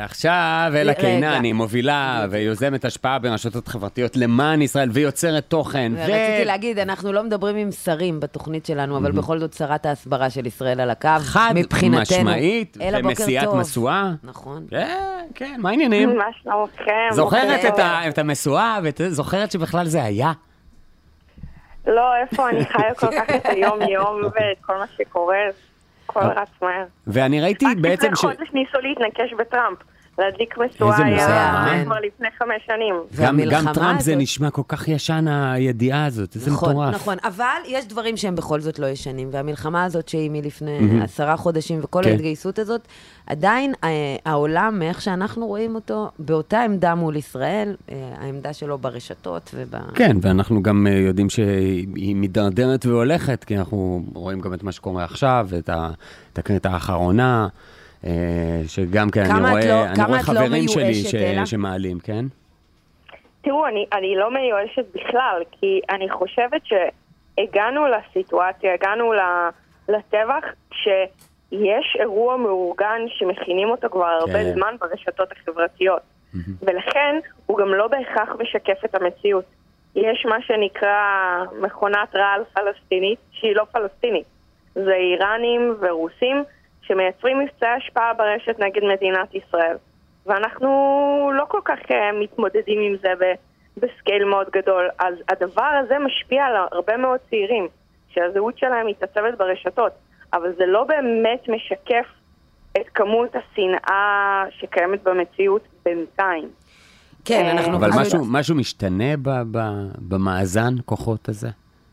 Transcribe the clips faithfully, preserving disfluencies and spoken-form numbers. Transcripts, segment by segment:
עכשיו אלה קינן, היא מובילה ויוזמת השפעה ברשתות חברתיות למען ישראל ויוצרת תוכן. ורציתי להגיד, אנחנו לא מדברים עם שרים בתוכנית שלנו, אבל בכל זאת שרת ההסברה של ישראל על הקו. חד משמעית ומסיעת מסועה. נכון. כן, כן, מה העניינים? מה שלומכם? זוכרת את המסועה וזוכרת שבכלל זה היה? לא, איפה אני חיה כל כך את היום-יום ואת כל מה שקורה, כל רץ מהר. ואני ראיתי בעצם ש... רק לפני חודש ניסו להתנקש בטראמפ, להדליק מסועה היה כבר לפני חמש שנים. גם טראמפ זה נשמע כל כך ישן הידיעה הזאת, איזה מטורף. נכון, נכון, אבל יש דברים שהם בכל זאת לא ישנים, והמלחמה הזאת שהיא מלפני עשרה חודשים וכל ההתגייסות הזאת, עדיין העולם, מאיך שאנחנו רואים אותו, באותה עמדה מול ישראל, העמדה שלו ברשתות וב... כן, ואנחנו גם יודעים שהיא מדרדרת והולכת, כי אנחנו רואים גם את מה שקורה עכשיו, את התקרית האחרונה, שגם כן אני רואה, אני רואה חברים שלי שמעלים, כן? תראו, אני, אני לא מיואשת בכלל, כי אני חושבת שהגענו לסיטואציה, הגענו לטבח, שיש אירוע מאורגן שמכינים אותו כבר הרבה זמן ברשתות החברתיות. ולכן הוא גם לא בהכרח משקף את המציאות. יש מה שנקרא מכונת רעל פלסטינית, שהיא לא פלסטינית. זה איראנים ורוסים, שמייצרים מבצעי השפעה ברשת נגד מדינת ישראל. ואנחנו לא כל כך מתמודדים עם זה בסקייל מאוד גדול. אז הדבר הזה משפיע על הרבה מאוד צעירים, שהזהות שלהם מתעצבת ברשתות, אבל זה לא באמת משקף את כמות השנאה שקיימת במציאות בינתיים. כן, אנחנו... אבל משהו, משהו משתנה במאזן כוחות הזה?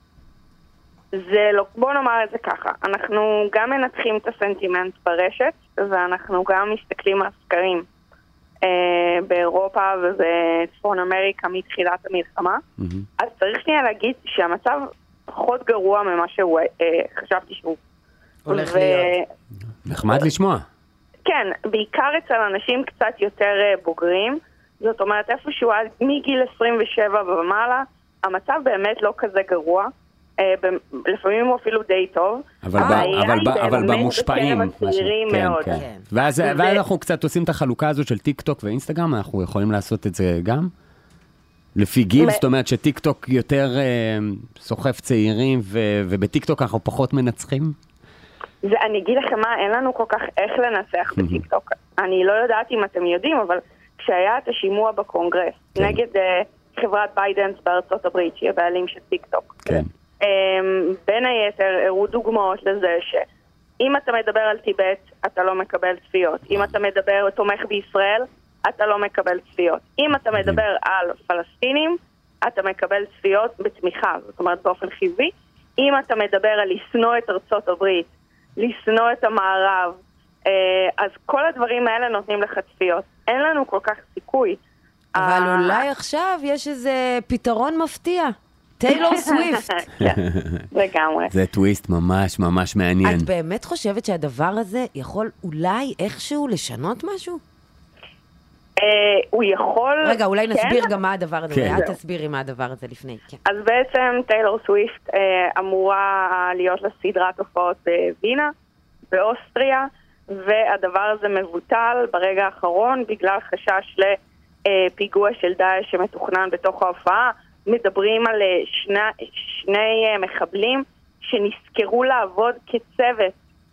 זה לא, בוא נאמר את זה ככה, אנחנו גם מנתחים את הסנטימנט ברשת, ואנחנו גם מסתכלים על סקרים אה, באירופה ובצפון אמריקה מתחילת המלחמה, mm-hmm. אז צריך שנייה להגיד שהמצב פחות גרוע ממה שהוא אה, חשבתי שהוא. הולך ו... להיות. נחמד לשמוע. כן, בעיקר אצל אנשים קצת יותר אה, בוגרים, זאת אומרת איפשהו עד מגיל עשרים ושבע ומעלה, המצב באמת לא כזה גרוע, לפעמים הוא אפילו די טוב, אבל במושפעים, ואז אנחנו קצת עושים את החלוקה הזאת של טיק טוק ואינסטגרם, אנחנו יכולים לעשות את זה גם לפי גיל, זאת אומרת שטיק טוק יותר סוחף צעירים ובטיק טוק אנחנו פחות מנצחים. אני אגיד לכם מה, אין לנו כל כך איך לנצח בטיק טוק, אני לא יודעת אם אתם יודעים, אבל כשהיה את השימוע בקונגרס נגד חברת ביידנס בארצות הברית, שהיא הבעלים של טיק טוק, כן. בין היתר הראו דוגמאות לזה שאם אתה מדבר על טיבט אתה לא מקבל צפיות, אם אתה מדבר או תומך בישראל אתה לא מקבל צפיות, אם אתה מדבר על פלסטינים אתה מקבל צפיות בתמיכה, זאת אומרת באופן חיובי, אם אתה מדבר על לשנוא את ארצות הברית, לשנוא את המערב, אז כל הדברים האלה נותנים לך צפיות, אין לנו כל כך סיכוי. אבל אולי עכשיו יש איזה פתרון מפתיע, טיילור סוויפט. לגמרי. זה טוויסט ממש ממש מעניין. את באמת חושבת שהדבר הזה יכול אולי איכשהו לשנות משהו? הוא יכול... רגע, אולי נסביר גם מה הדבר הזה. את תסבירי מה הדבר הזה לפני. אז בעצם טיילור סוויפט אמורה להיות לסדרת הופעות בווינה, באוסטריה, והדבר הזה מבוטל ברגע האחרון בגלל חשש לפיגוע של דאעש שמתוכנן בתוך ההופעה. מדברים על שני, שני מחבלים שנזכרו לעבוד כצוות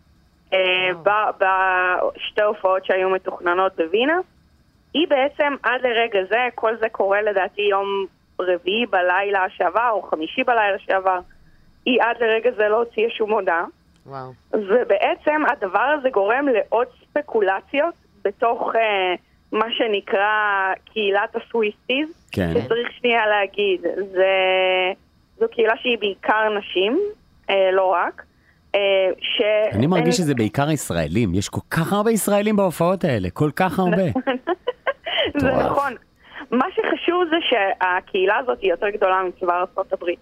בשתי הופעות שהיו מתוכננות בווינה. היא בעצם עד לרגע זה, כל זה קורה לדעתי יום רביעי בלילה שעבר או חמישי בלילה שעבר, היא עד לרגע זה לא הוציאה שום הודעה. וואו. ובעצם הדבר הזה גורם לעוד ספקולציות בתוך... מה שנקרא קהילת הסוויסטיז, כן. שצריך שנייה להגיד, זה, זו קהילה שהיא בעיקר נשים, אה, לא רק. אה, ש... אני מרגיש שזה בעיקר ישראלים, יש כל כך הרבה ישראלים בהופעות האלה, כל כך הרבה. זה נכון. מה שחשוב זה שהקהילה הזאת היא יותר גדולה מצבא ארצות הברית,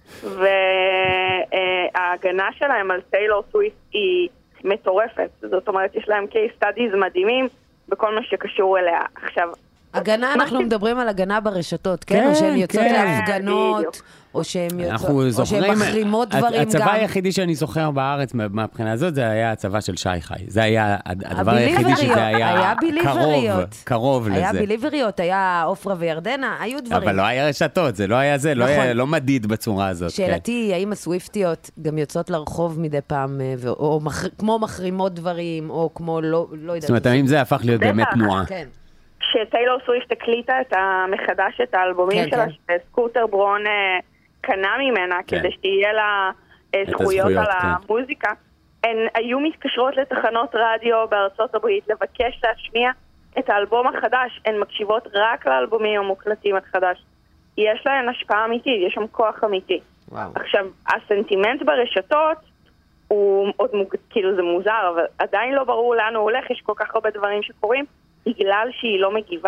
וההגנה שלהם על טיילור סוויפט היא מטורפת, זאת אומרת יש להם case studies מדהימים, בכל מה שקשור אליה. עכשיו, הגנה, אנחנו מדברים על הגנה ברשתות, כן? או שהן יוצאות להפגנות, או שהן מחרימות דברים גם. הצבא היחידי שאני זוכר בארץ מהבחינה הזאת, זה היה הצבא של שי חי. זה היה הדבר היחידי שזה היה קרוב, קרוב לזה. היה ביליבריות, היה אופרה וירדנה, היו דברים. אבל לא היה רשתות, זה לא היה זה, לא מדיד בצורה הזאת. שאלתי, האם הסוויפטיות גם יוצאות לרחוב מדי פעם, או כמו מחרימות דברים, או כמו לא יודעת. זאת אומרת, האם זה הפך להיות באמת תנועה? כן. כשטיילור סוויפט הקליטה את המחדש את האלבומים שלה, שסקוטר ברון קנה ממנה, כדי שתהיה לה זכויות על המוזיקה, הן היו מתקשרות לתחנות רדיו בארצות הברית לבקש להשמיע את האלבום החדש. הן מקשיבות רק לאלבומים המוקלטים החדש. יש להן השפעה אמיתית, יש שם כוח אמיתי. עכשיו, הסנטימנט ברשתות הוא עוד מוג... כאילו זה מוזר, אבל עדיין לא ברור לאן הוא הולך, יש כל כך הרבה דברים שקורים, בגלל שהיא לא מגיבה.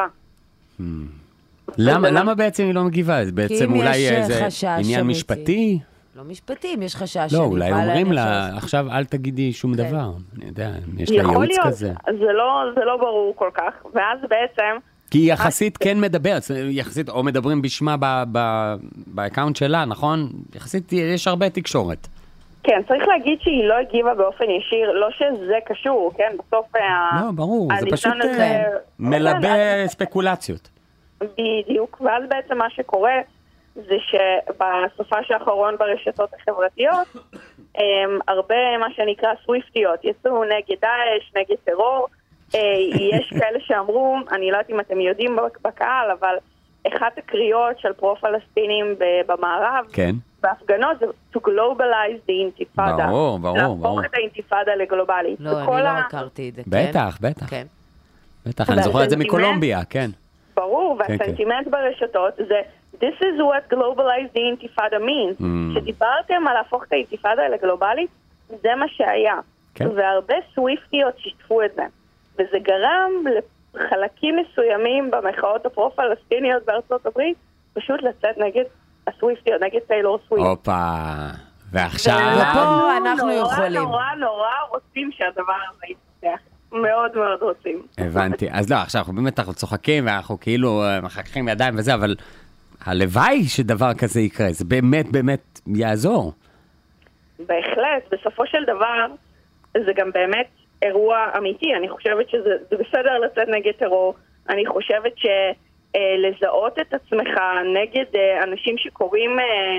למה, למה בעצם היא לא מגיבה? בעצם אולי איזה עניין משפטי? לא משפטי, אם יש חשש. לא, אולי אומרים לה, עכשיו אל תגידי שום דבר. אני יודע, יש לה ייעוץ כזה. זה לא ברור כל כך, ואז בעצם... כי היא יחסית כן מדברת, יחסית, או מדברים בשמה באקאונט שלה, נכון? יחסית יש הרבה תקשורת. כן, צריך להגיד שהיא לא הגיבה באופן ישיר, לא שזה קשור, כן? בסוף... לא, ברור, זה פשוט מלבה ספקולציות. בדיוק, ואז בעצם מה שקורה זה שבסופה האחרון ברשתות החברתיות, הרבה מה שנקרא סוויפטיות, יצאו נגד דאעש, נגד טרור, יש כאלה שאמרו, אני לא יודעת אם אתם יודעים בקהל, אבל אחת הקריאות של פרו-פלסטינים במערב, כן. בהפגנות זה to globalize the intifada. ברור, ברור, ברור. להפוך את האינתיפאדה לגלובלית. לא, אני לא הכרתי את זה, כן? בטח, בטח. כן. בטח, אני זוכר את זה מקולומביה, כן. ברור, והסנטימנט ברשתות זה this is what globalize the intifada means. שדיברתם על להפוך את האינתיפאדה לגלובלית, זה מה שהיה. והרבה סוויפטיות שיתפו את זה. וזה גרם לחלקים מסוימים במחאות הפרו-פלסטיניות בארצות הברית, פשוט לצאת נגד הסוויפטיות, נגד טיילור סוויפט. הופה, ועכשיו... ופה אנחנו יכולים. נורא נורא רוצים שהדבר הזה יתפתח. מאוד מאוד רוצים. הבנתי. אז לא, עכשיו אנחנו באמת אנחנו צוחקים, ואנחנו כאילו מחככים ידיים וזה, אבל הלוואי שדבר כזה יקרה. זה באמת באמת יעזור. בהחלט. בסופו של דבר, זה גם באמת אירוע אמיתי. אני חושבת שזה בסדר לצאת נגד טרור. אני חושבת שלזהות את עצמך נגד אנשים שקוראים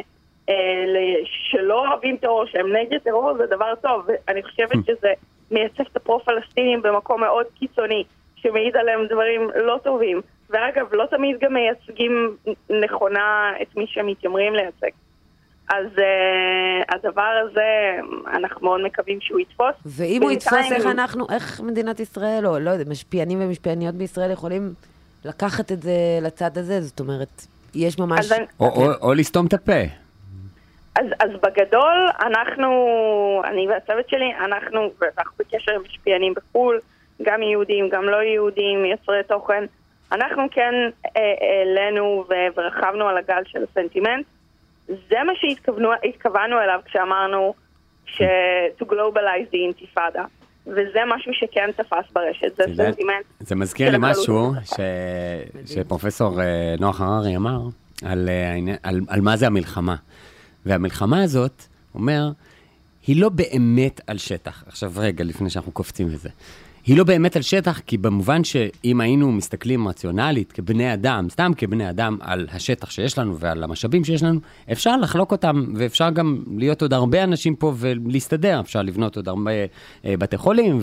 שלא אוהבים טרור, שהם נגד טרור, זה דבר טוב. ואני חושבת שזה מייצב את הפרו-פלסטינים במקום מאוד קיצוני, שמעיד עליהם דברים לא טובים. ואגב, לא תמיד גם מייצגים נכונה את מי שהם מתיימרים לייצג. אז uh, הדבר הזה, אנחנו מאוד מקווים שהוא יתפוס. ואם הוא יתפוס, איך אנחנו, איך מדינת ישראל, או לא יודע, משפיענים ומשפיעניות בישראל יכולים לקחת את זה לצד הזה? זאת אומרת, יש ממש... או, או, או לסתום את הפה. אז, אז בגדול, אנחנו, אני והצוות שלי, אנחנו, אנחנו בקשר עם משפיענים בחול, גם יהודים, גם לא יהודים, יצרי תוכן. אנחנו כן העלינו ורחבנו על הגל של הסנטימנט. זה מה שהתכוונו אליו כשאמרנו ש- to globalize the intifada. וזה משהו שכן תפס ברשת, זה סנטימנט. זה מזכיר לי משהו ש- שפרופסור נוח הררי אמר על, על, על מה זה המלחמה. והמלחמה הזאת, אומר, היא לא באמת על שטח. עכשיו רגע, לפני שאנחנו קופצים לזה. היא לא באמת על שטח, כי במובן שאם היינו מסתכלים רציונלית כבני אדם, סתם כבני אדם על השטח שיש לנו ועל המשאבים שיש לנו, אפשר לחלוק אותם, ואפשר גם להיות עוד הרבה אנשים פה ולהסתדר. אפשר לבנות עוד הרבה בתי חולים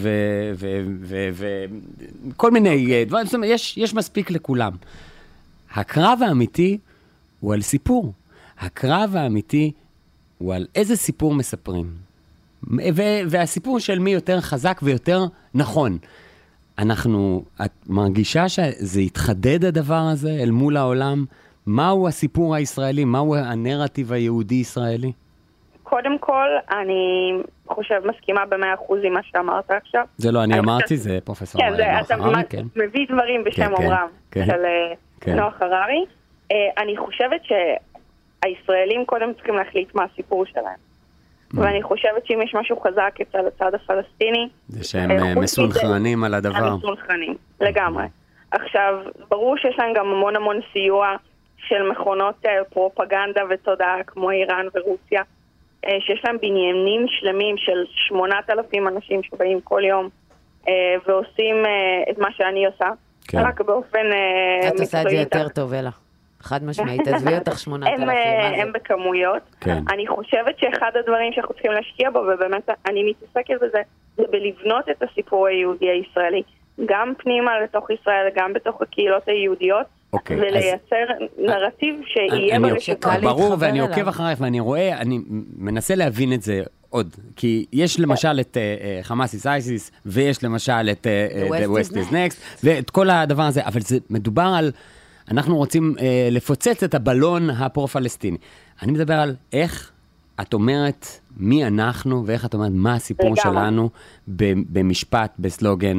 וכל מיני דברים. זאת אומרת, יש, יש מספיק לכולם. הקרב האמיתי הוא על סיפור. הקרב האמיתי הוא על איזה סיפור מספרים. והסיפור של מי יותר חזק ויותר נכון. אנחנו, את מרגישה שזה התחדד הדבר הזה אל מול העולם? מהו הסיפור הישראלי? מהו הנרטיב היהודי-ישראלי? קודם כל, אני חושב, מסכימה במאה אחוז עם מה שאמרת עכשיו. זה לא אני אמרתי, זה פרופסור נוח הררי. כן, אתה מביא דברים בשם אומרם של נוח הררי. אני חושבת שהישראלים קודם צריכים להחליט מה הסיפור שלהם. ואני חושבת שאם יש משהו חזק אצל הצד הפלסטיני... זה שהם מסונכרנים על הדבר. הם מסונכרנים, לגמרי. עכשיו, ברור שיש להם גם המון המון סיוע של מכונות פרופגנדה ותודעה כמו איראן ורוסיה, שיש להם בניינים שלמים של שמונת אלפים אנשים שבאים כל יום ועושים את מה שאני עושה, כן. רק באופן מקצועי. את עושה את זה יותר טוב, אלה. חד משמעית, תעזבי אותך שמונת אלפים. הם בכמויות. כן. אני חושבת שאחד הדברים שאנחנו צריכים להשקיע בו, ובאמת אני מתעסקת בזה, זה בלבנות את הסיפור היהודי הישראלי. גם פנימה לתוך ישראל, גם בתוך הקהילות היהודיות, okay, ולייצר אז, נרטיב שיהיה ברשתות. ברור, ואני עוקב אחריך, ואני רואה, אני מנסה להבין את זה עוד, כי יש למשל את חמאס is ISIS, ויש למשל את The West is Next, ואת כל הדבר הזה, אבל זה מדובר על, אנחנו רוצים לפוצץ את הבלון הפרו-פלסטיני. אני מדבר על איך את אומרת מי אנחנו, ואיך את אומרת מה הסיפור שלנו במשפט, בסלוגן,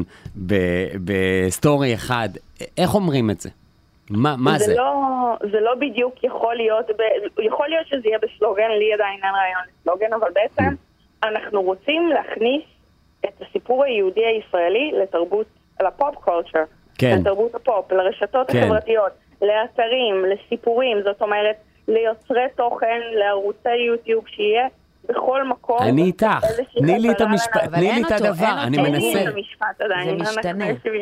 בסטורי אחד. איך אומרים את זה? מה, מה זה? זה לא, זה לא בדיוק יכול להיות, יכול להיות שזה יהיה בסלוגן, לי עדיין אין רעיון לסלוגן, אבל בעצם אנחנו רוצים להכניס את הסיפור היהודי הישראלי לתרבות, לפופ קולצ'ר, לתרבות הפופ, לרשתות החברתיות, לאתרים, לסיפורים, זאת אומרת, ליוצרי תוכן, לערוצי יוטיוב שיהיה בכל מקום. אני איתך, תני לי את המשפט, תני לי את הדבר, אני מנסה. אין לי את המשפט עדיין, זה משתנה.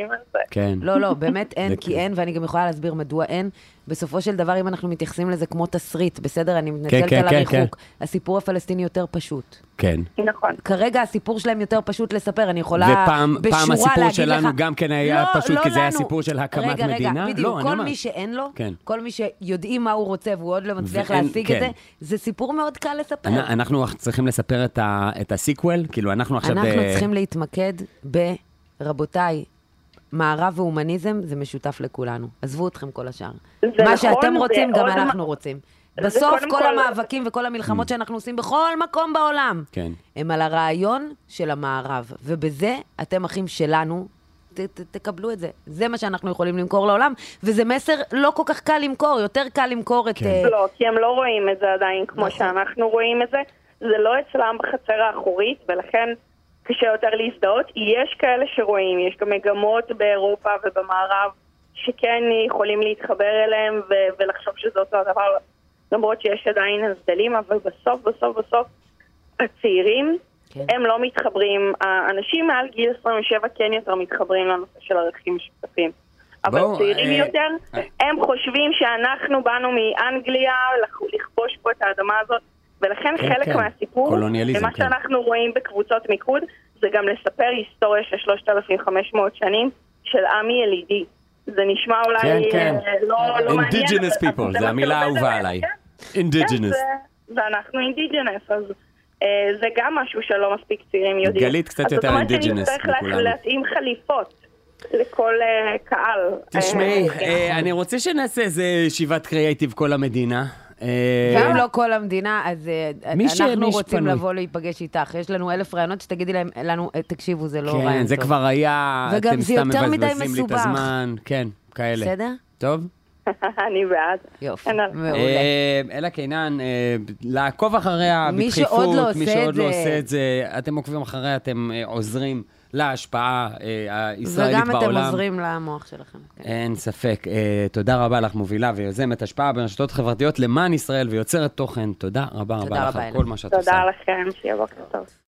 לא, לא, באמת אין, כי אין, ואני גם יכולה להסביר מדוע אין. בסופו של דבר, אם אנחנו מתייחסים לזה כמו תסריט, בסדר, אני מתנצלת על הריחוק. הסיפור הפלסטיני יותר פשוט. כן. נכון. כרגע הסיפור שלהם יותר פשוט לספר, אני יכולה בשורה להגיד לך. ופעם הסיפור שלנו גם כן היה פשוט, כי זה היה סיפור של הקמת מדינה. רגע, רגע, בדיוק, כל מי שאין לו, כל מי שיודעים מה הוא רוצה, והוא עוד לא מצליח להשיג את זה, זה סיפור מאוד קל לספר. אנחנו צריכים לספר את הסיקוול, כאילו אנחנו עכשיו... אנחנו צריכים להתמקד ברבותיי, מערב והומניזם זה משותף לכולנו. עזבו אתכם כל השאר. מה שאתם רוצים, גם אנחנו רוצים. בסוף כל המאבקים וכל המלחמות שאנחנו עושים בכל מקום בעולם, הם על הרעיון של המערב. ובזה אתם אחים שלנו, תקבלו את זה. זה מה שאנחנו יכולים למכור לעולם, וזה מסר לא כל כך קל למכור, יותר קל למכור את... לא, כי הם לא רואים את זה עדיין כמו שאנחנו רואים את זה. זה לא אצלם בחצר האחורית, ולכן קשה יותר להזדהות. יש כאלה שרואים, יש גם מגמות באירופה ובמערב שכן יכולים להתחבר אליהם ו- ולחשוב שזה אותו הדבר, למרות שיש עדיין הבדלים, אבל בסוף, בסוף, בסוף, הצעירים, כן. הם לא מתחברים. האנשים מעל גיל עשרים ושבע כן יותר מתחברים לנושא של ערכים משותפים. אבל בוא, צעירים אה, יותר, אה. הם חושבים שאנחנו באנו מאנגליה לכבוש פה את האדמה הזאת, ולכן כן, חלק כן. מהסיפור, ומה כן. שאנחנו רואים בקבוצות מיקוד, זה גם לספר היסטוריה של שלושת אלפים וחמש מאות שנים של עמי ילידי. זה נשמע אולי כן, כן. לא, לא מעניין. Indigenous people, זה, זה המילה האהובה עליי. כן? Indigenous. כן, ואנחנו Indigenous, אז אה, זה גם משהו שלא מספיק צעירים יודעים. גלית קצת יותר Indigenous מכולנו. אז זאת אומרת שאני צריך להתאים חליפות לכל uh, קהל. תשמעי, uh, uh, אני רוצה שנעשה איזה ישיבת קריאייטיב כל המדינה. גם לא כל המדינה, אז אנחנו רוצים לבוא להיפגש איתך. יש לנו אלף רעיונות שתגידי לנו, תקשיבו, זה לא רעיון טוב. כן, זה כבר היה, וגם זה יותר מדי מסובך. כן, כאלה. בסדר? טוב? אני בעד. יופי, מעולה. אלה קינן, לעקוב אחריה בדחיפות, מי שעוד לא עושה את זה, אתם עוקבים אחריה, אתם עוזרים להשפעה הישראלית בעולם. וגם אתם עוזרים למוח שלכם. אין ספק. תודה רבה לך, מובילה ויוזמת השפעה ברשתות חברתיות למען ישראל ויוצרת תוכן. תודה רבה רבה לך על כל מה שאת עושה. תודה לכם, שיהיה בוקר טוב.